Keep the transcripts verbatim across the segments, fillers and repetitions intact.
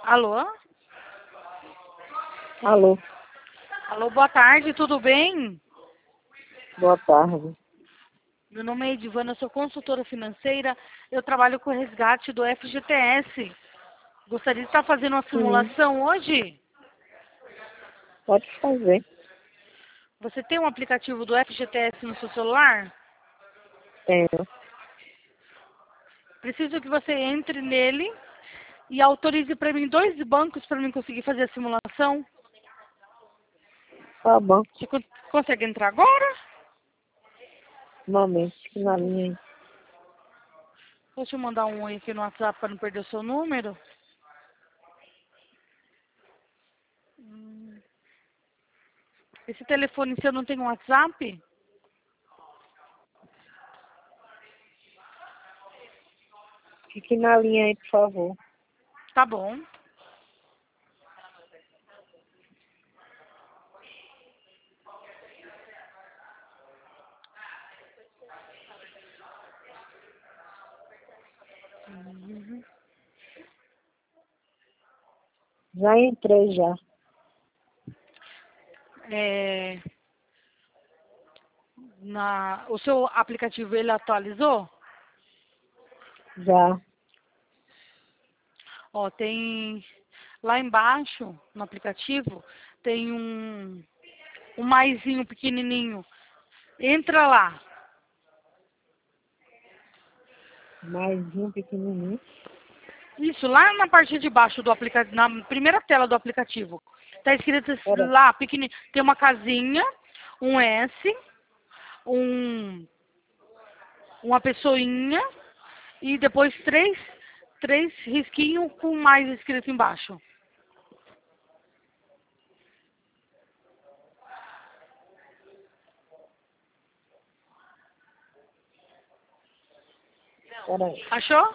Alô? Alô, Alô, boa tarde, tudo bem? boa tarde. Meu nome é Edivana, eu sou consultora financeira, eu trabalho com o resgate do F G T S. Gostaria de estar fazendo uma Sim, simulação hoje? pode fazer. Você tem um aplicativo do F G T S no seu celular? Tenho. Preciso que você entre nele e autorize para mim dois bancos para mim conseguir fazer a simulação. Tá bom. Você con- consegue entrar agora? Um momento, que na linha aí. Deixa eu mandar um oi aqui no WhatsApp para não perder o seu número. Hum. Esse telefone seu não tem um WhatsApp? Fique na linha aí, por favor. Tá bom. Uhum. Já entrei já. É, na, o seu aplicativo ele atualizou? Já. Ó, tem lá embaixo no aplicativo tem um um maisinho pequenininho. Entra lá. Mais um pequenininho. Isso, lá na parte de baixo do aplicativo, na primeira tela do aplicativo. Tá escrito assim, Pera. lá, pequenininho, tem uma casinha, um S, um uma pessoinha e depois três três risquinhos com mais escrito embaixo. Pera aí. Achou?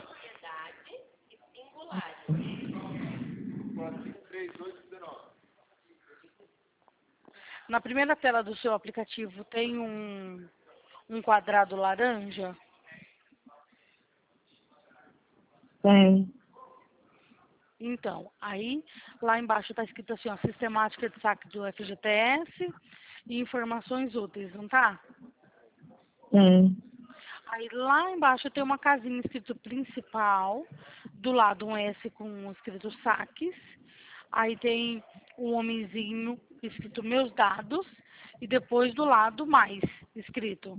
Na primeira tela do seu aplicativo tem um, um quadrado laranja. Tem. Então, aí lá embaixo está escrito assim, ó, sistemática de saque do F G T S e informações úteis, não tá? Tem. Aí lá embaixo tem uma casinha escrito principal, do lado um S com escrito saques. Aí tem um homenzinho escrito meus dados e depois do lado mais escrito.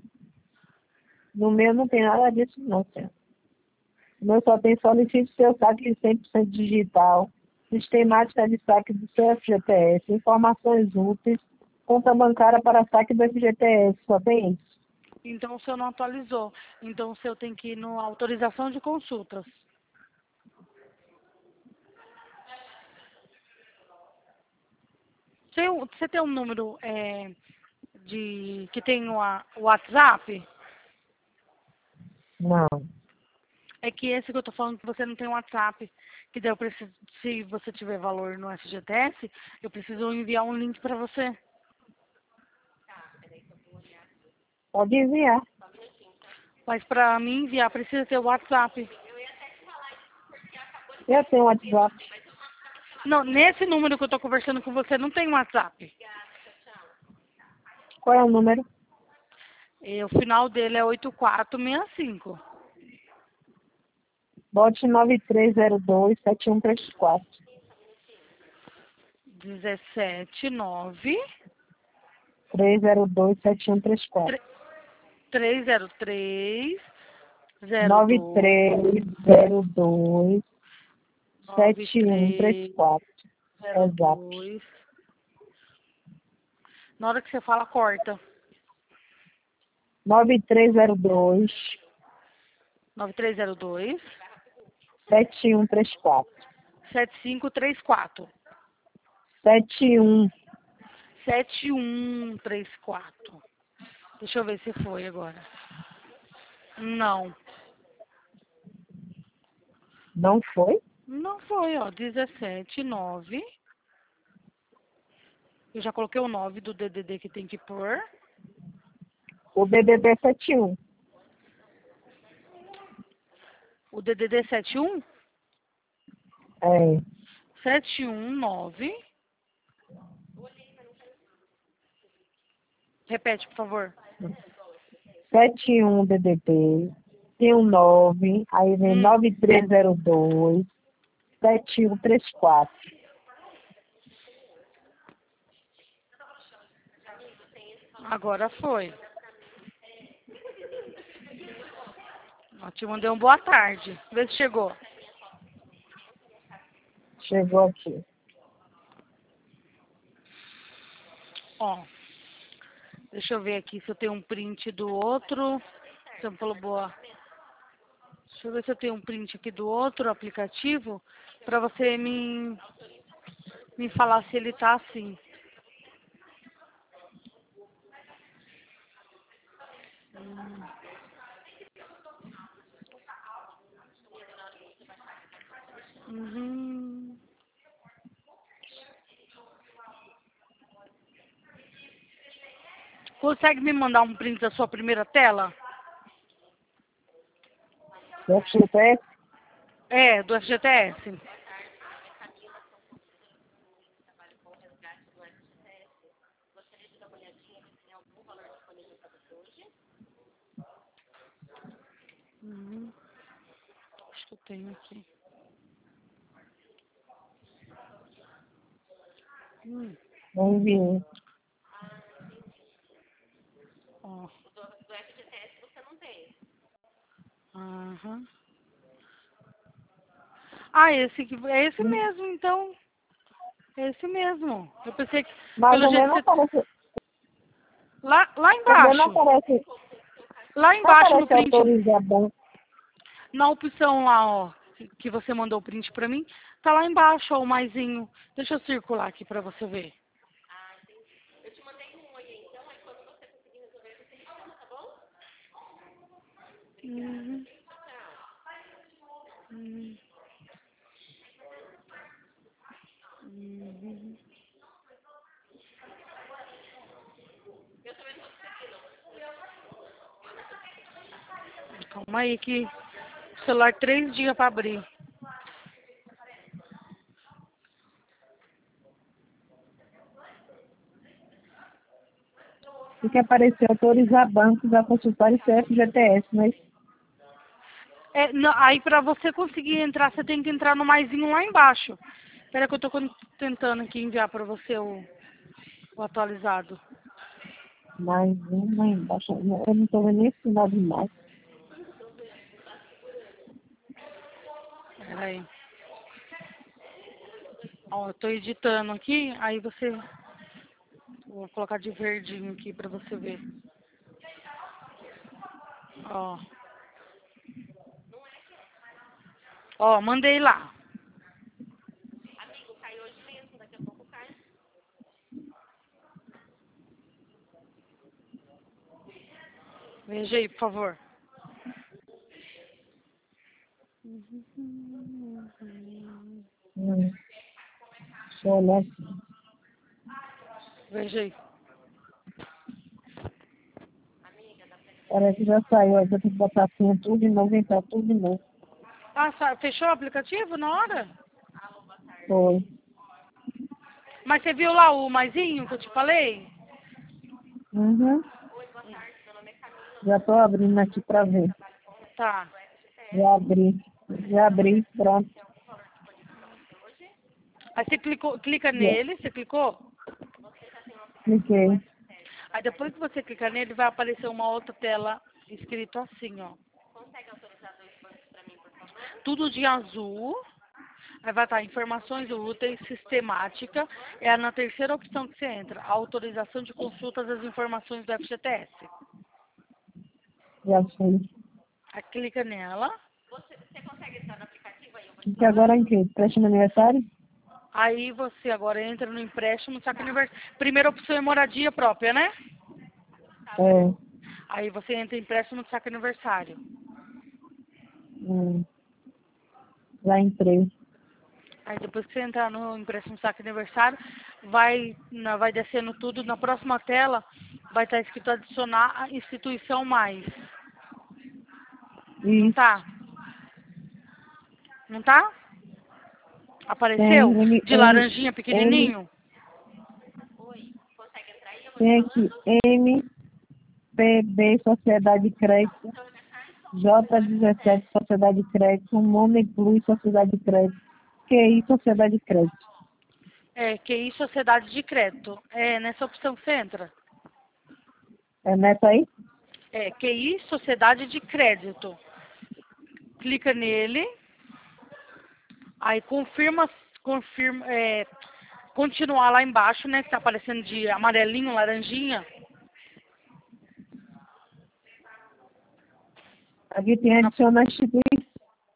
No meu não tem nada disso não, senhor. O meu só tem solicite seu saque cem por cento digital, sistemática de saque do seu F G T S, informações úteis, conta bancária para saque do F G T S. Só tem isso. Então o seu não atualizou. Então o seu tem que ir no autorização de consultas. Você, você tem um número é, de que tem o a- o WhatsApp? Não. É que esse que eu tô falando que você não tem um WhatsApp. Que daí eu preciso, se você tiver valor no F G T S, eu preciso enviar um link para você. Pode enviar. Mas para mim enviar precisa ter o WhatsApp. Eu tenho WhatsApp. Não, nesse número que eu tô conversando com você não tem WhatsApp. Qual é o número? E o final dele é oito quatro seis cinco. Bote nove três zero dois sete um três quatro. dezessete nove três zero dois sete um três quatro. três zero três zero nove dois três zero dois nove sete um três três quatro. zero Exato. dois. Na hora que você fala, corta. nove três zero dois nove três zero dois sete um três quatro. sete cinco três quatro. sete um. sete um três quatro. Deixa eu ver se foi agora. Não. Não foi? Não foi, ó. dezessete nove. Eu já coloquei o nove do D D D que tem que pôr. O B B B sete um. O D D D setenta e um? É. sete um nove. Repete, por favor. sete um D D T, tem um nove, aí vem Hum. nove três zero dois, sete um três quatro. Agora foi. Eu te mandei um boa tarde. Vê se chegou. Chegou aqui. Ó. Deixa eu ver aqui se eu tenho um print do outro. Você me falou boa. Deixa eu ver se eu tenho um print aqui do outro aplicativo para você me, me falar se ele tá assim. Hum. Uhum. Consegue me mandar um print da sua primeira tela? Do F G T S? É, do F G T S. Uhum. Acho que eu tenho aqui. Hum. Não enviei. Ó. Aham. Ah, esse que é esse mesmo, então. É esse mesmo. Eu pensei que Mas pelo também jeito não você aparece, lá lá também não embaixo. aparece, Lá não embaixo no aparece print, autorizar banco. na opção lá, ó, que que você mandou o print pra mim, tá lá embaixo, ó, o maisinho. Deixa eu circular aqui pra você ver. Uhum. Uhum. Uhum. Calma aí que o celular três dias pra abrir. Tem que aparecer autorizar bancos a consultar esse F G T S, mas É, não, aí pra você conseguir entrar, você tem que entrar no maisinho lá embaixo. Espera que eu tô con- tentando aqui enviar pra você o, o atualizado. mais um lá embaixo. Eu não estou vendo nem sinal de mais. Pera aí. Ó, eu tô editando aqui, aí você... Vou colocar de verdinho aqui pra você ver. Ó. Ó, mandei lá. Veja aí, por favor. Hum, deixa eu olhar aqui. Veja aí. Parece que já saiu, aí eu tenho que botar assim tudo de novo, entrar tudo de novo. Ah, sa- fechou o aplicativo na hora? Foi. Mas você viu lá o maisinho que eu te falei? Uhum. Já estou abrindo aqui para ver. Tá. Já abri. Já abri, pronto. Aí você clicou, clica Já. nele, você clicou? Cliquei. Aí depois que você clicar nele, vai aparecer uma outra tela escrito assim, ó. Tudo de azul. Aí vai estar informações úteis, sistemática. É na terceira opção que você entra. Autorização de consultas das informações do F G T S. Já sei. Aí clica nela. Clique agora em quê? Preste no aniversário? Aí você agora entra no empréstimo, saca aniversário. Primeira opção é moradia própria, né? É. Aí você entra em empréstimo de saque aniversário. Hum. Já entrei. Aí depois que você entrar no empréstimo de saque aniversário, vai, na- vai descendo tudo. Na próxima tela vai estar escrito adicionar a instituição mais. Não Isso. tá? Não tá? Apareceu? Tem M, De M, laranjinha M, pequenininho? tem aqui M P B Sociedade de Crédito, J dezessete Sociedade de Crédito, Nome Plus Sociedade de Crédito, Q I Sociedade de Crédito. É, Q I Sociedade de Crédito. É nessa opção que você entra. É nessa aí? É, Q I Sociedade de Crédito. Clica nele. Aí confirma, confirma, é, continuar lá embaixo, né? Que tá aparecendo de amarelinho, laranjinha. Aqui tem adicionar instituição.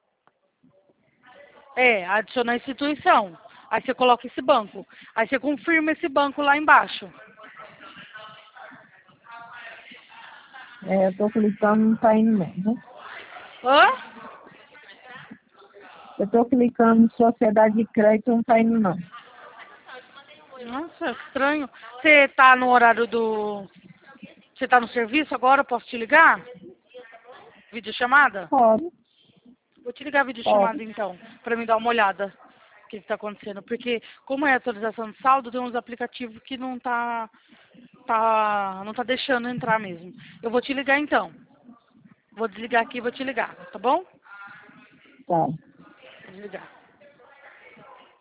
É, adicionar instituição. Aí você coloca esse banco. Aí você confirma esse banco lá embaixo. É, eu tô clicando, não tá indo não, né? Hã? Eu tô clicando em Sociedade de Crédito, não tá indo não. Nossa, estranho. Você tá no horário do... Você tá no serviço agora? Posso te ligar? Videochamada? Pode, Vou te ligar videochamada pode. então, pra me dar uma olhada o que está acontecendo. Porque como é atualização de saldo, tem uns aplicativos que não tá, tá, não tá deixando entrar mesmo. Eu vou te ligar então. Vou desligar aqui e vou te ligar, tá bom? Tá. Vou desligar.